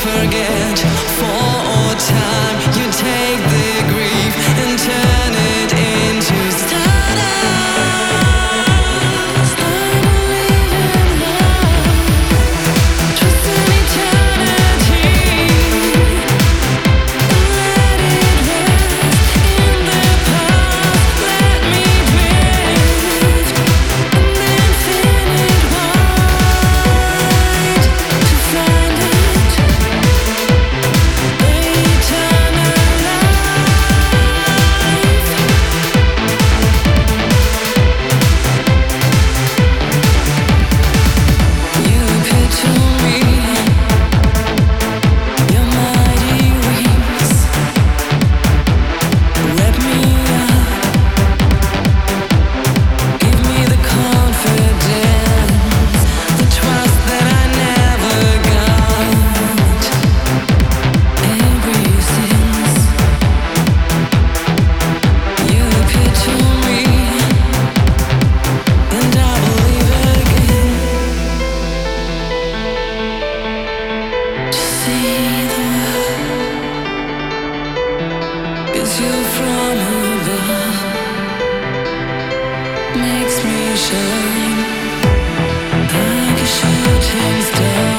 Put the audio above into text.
forget for time. You take the grief and turn it into stardust. I believe in love, trust in eternity, and let it rest in the past. Let me drift in the infinite wide to find it, the eternal life. You picture me, your mighty wings wrap me up, give me the confidence, the trust that I never got. Ever since you picture me, and I believe again. To see the world is you from above, makes me shine like a shooting star.